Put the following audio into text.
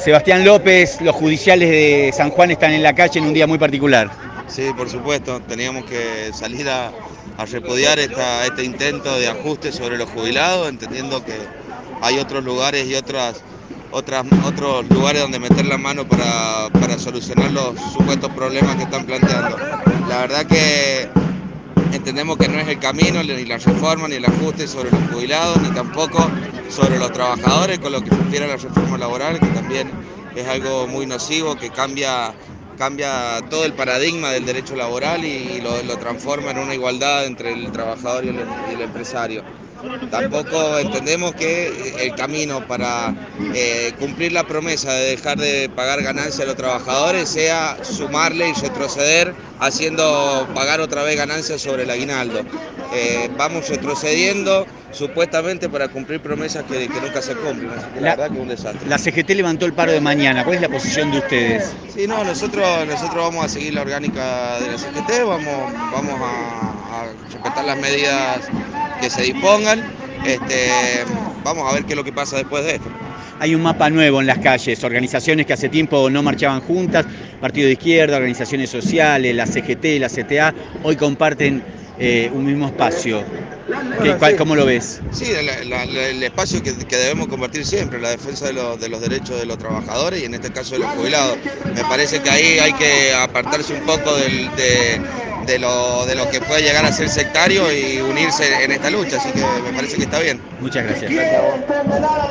Sebastián López, los judiciales de San Juan están en la calle en un día muy particular. Sí, por supuesto, teníamos que salir a repudiar este intento de ajuste sobre los jubilados, entendiendo que hay otros lugares y otros lugares donde meter la mano para solucionar los supuestos problemas que están planteando. La verdad que entendemos que no es el camino, ni la reforma, ni el ajuste sobre los jubilados, ni tampoco sobre los trabajadores, con lo que se refiere a la reforma laboral, que también es algo muy nocivo, que cambia todo el paradigma del derecho laboral y lo transforma en una igualdad entre el trabajador y el empresario. Tampoco entendemos que el camino para cumplir la promesa de dejar de pagar ganancias a los trabajadores sea sumarle y retroceder haciendo pagar otra vez ganancias sobre el aguinaldo. Vamos retrocediendo supuestamente para cumplir promesas que nunca se cumplen. La verdad que es un desastre. La CGT levantó el paro de mañana. ¿Cuál es la posición de ustedes? Sí, no, nosotros vamos a seguir la orgánica de la CGT, vamos a respetar las medidas que se dispongan. Vamos a ver qué es lo que pasa después de esto. Hay un mapa nuevo en las calles, organizaciones que hace tiempo no marchaban juntas, Partido de Izquierda, organizaciones sociales, la CGT, la CTA, hoy comparten un mismo espacio. Bueno, sí. ¿Cómo lo ves? Sí, el espacio que debemos compartir siempre, la defensa de los derechos de los trabajadores y en este caso de los jubilados. Me parece que ahí hay que apartarse un poco de lo que puede llegar a ser sectario y unirse en esta lucha, así que me parece que está bien. Muchas gracias. Gracias a vos.